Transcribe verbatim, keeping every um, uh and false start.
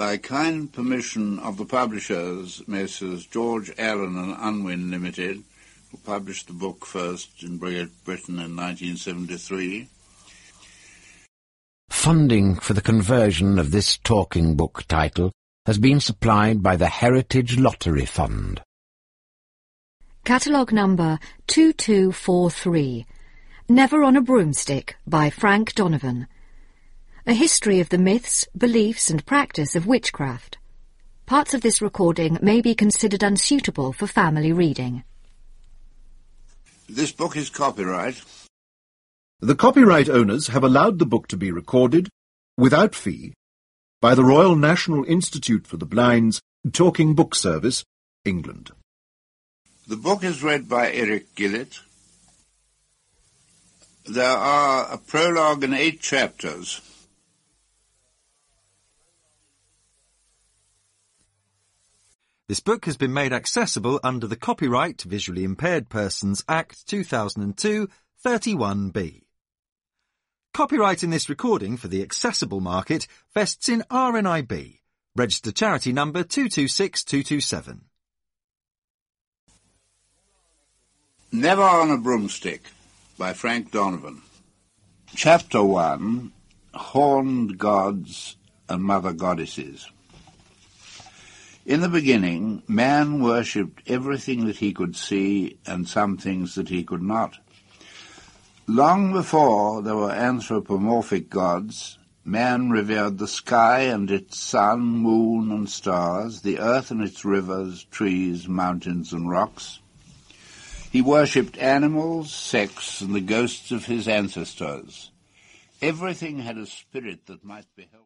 By kind permission of the publishers, Messrs George Allen and Unwin Limited, who published the book first in Britain in nineteen seventy-three. Funding for the conversion of this talking book title has been supplied by the Heritage Lottery Fund. Catalogue number two two four three, Never on a Broomstick by Frank Donovan. A history of the myths, beliefs and practice of witchcraft. Parts of this recording may be considered unsuitable for family reading. This book is copyright. The copyright owners have allowed the book to be recorded, without fee, by the Royal National Institute for the Blind's Talking Book Service, England. The book is read by Eric Gillett. There are a prologue and eight chapters. This book has been made accessible under the Copyright to Visually Impaired Persons Act two thousand two, thirty-one B. Copyright in this recording for the accessible market vests in R N I B, registered charity number two two six two two seven. Never on a Broomstick by Frank Donovan. Chapter one, Horned Gods and Mother Goddesses. In the beginning, man worshipped everything that he could see and some things that he could not. Long before there were anthropomorphic gods, man revered the sky and its sun, moon and stars, the earth and its rivers, trees, mountains and rocks. He worshipped animals, sex and the ghosts of his ancestors. Everything had a spirit that might be helped.